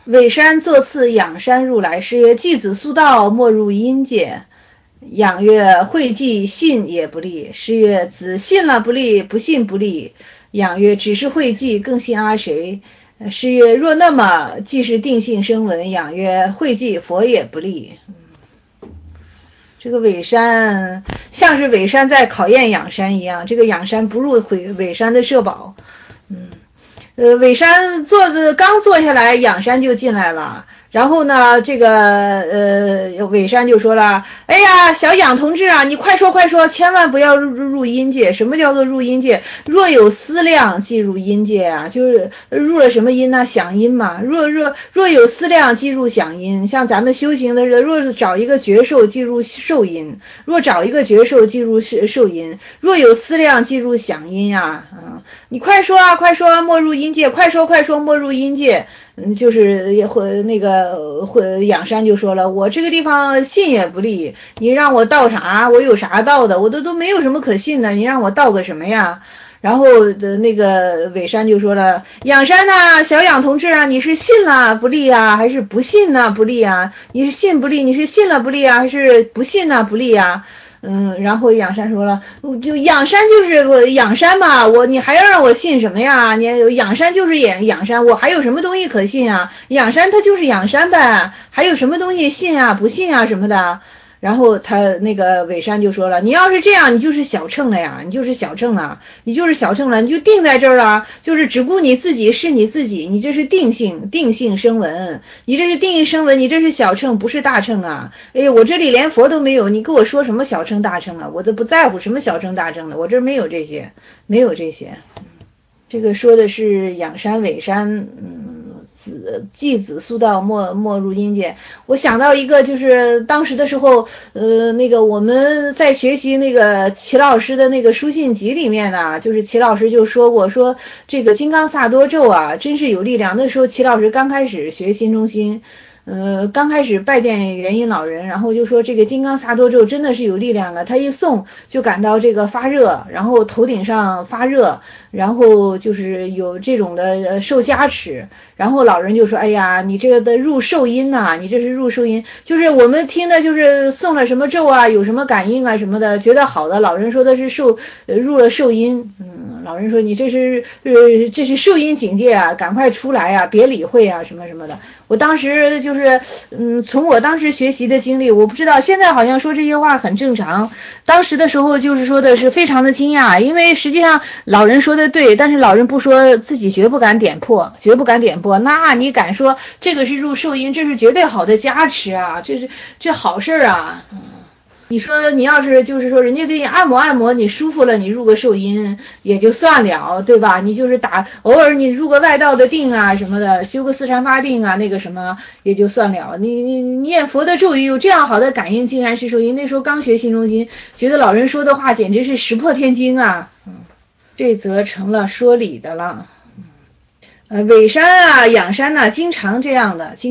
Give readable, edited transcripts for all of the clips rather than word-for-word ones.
尾山作次仰山入来，诗曰：季子苏道，莫入阴界。仰曰：会稽信也不利。诗曰：子信了不利，不信不利。仰曰：只是会稽，更信阿谁？诗曰：若那么，既是定性声闻。仰曰：会稽佛也不利。这个尾山像是尾山在考验仰山一样，这个仰山不入尾山的社保。尾山刚坐下来，仰山就进来了。然后呢，这个尾山就说了：哎呀，小仰同志啊，你快说快说，千万不要入阴界。什么叫做入阴界？若有思量即入阴界啊，就是入了什么阴呢？想阴嘛。若有思量即入想阴，像咱们修行的人，若是找一个觉受即入受阴，若找一个觉受即入受阴，若有思量即入想阴呀。你快说啊，快说，莫入阴界，快说快说，莫入阴界。就是那个仰山就说了，我这个地方信也不利，你让我道啥？我有啥道的？我都没有什么可信的，你让我道个什么呀？然后的那个尾山就说了，仰山呐，小仰同志啊，你是信了不利啊，还是不信呢不利啊？你是信不利，你是信了不利啊，还是不信呢不利啊？然后仰山说了，就仰山就是仰山嘛，你还要让我信什么呀？你仰山就是仰山，我还有什么东西可信啊？仰山它就是仰山呗，还有什么东西信啊不信啊什么的？然后他那个尾山就说了，你要是这样，你就是小乘了呀，你就是小乘了，你就是小乘了，你就定在这儿了，就是只顾你自己是你自己，你这是定性声闻，你这是定性声闻，你这是小乘，不是大乘啊！哎，我这里连佛都没有，你跟我说什么小乘大乘啊？我都不在乎什么小乘大乘的，我这没有这些，没有这些。这个说的是仰山尾山，季子苏道，莫入阴界。我想到一个，就是当时的时候，那个我们在学习那个齐老师的那个书信集里面呢，就是齐老师就说过，说这个金刚萨埵咒啊，真是有力量。那时候齐老师刚开始学心中心。刚开始拜见元音老人，然后就说这个金刚萨埵咒真的是有力量的，他一诵就感到这个发热，然后头顶上发热，然后就是有这种的受加持，然后老人就说，哎呀，你这个的入受阴呐，你这是入受阴，就是我们听的就是诵了什么咒啊，有什么感应啊什么的，觉得好的，老人说的是入了受阴，老人说你这是受阴警戒啊，赶快出来啊，别理会啊什么什么的。我当时就是从我当时学习的经历，我不知道现在好像说这些话很正常，当时的时候就是说的是非常的惊讶，因为实际上老人说的对，但是老人不说，自己绝不敢点破，那你敢说这个是入受阴，这是绝对好的加持啊，这好事啊。你说你要是就是说人家给你按摩你舒服了，你入个受阴也就算了，对吧？你就是偶尔你入个外道的定啊什么的，修个四禅八定啊那个什么也就算了。你念佛的咒语有这样好的感应，竟然是受阴。那时候刚学心中心，觉得老人说的话简直是石破天惊啊。这则成了说理的了。尾山啊仰山啊经常这样的。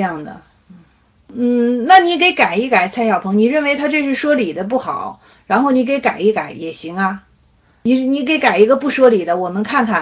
那你给改一改，蔡小鹏，你认为他这是说理的不好，然后你给改一改也行啊。你给改一个不说理的，我们看看。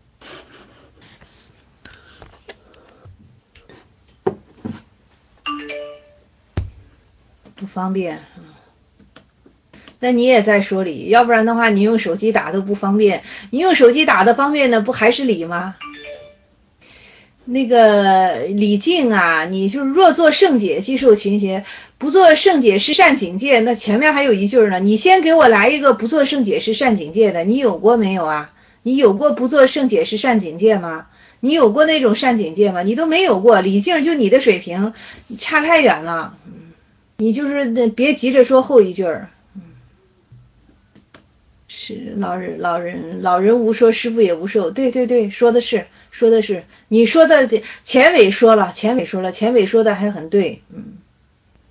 不方便。那你也在说理，要不然的话你用手机打都不方便，你用手机打的方便呢，不还是理吗？那个李靖啊，你就是若做圣解即受群邪，不做圣解是善警戒，那前面还有一句呢，你先给我来一个不做圣解是善警戒的，你有过没有啊？你有过不做圣解是善警戒吗？你有过那种善警戒吗？你都没有过，李靖就你的水平差太远了，你就是别急着说后一句儿。是老人无说，师父也无受。对，说的是，你说的前尾说了，前尾说的还很对。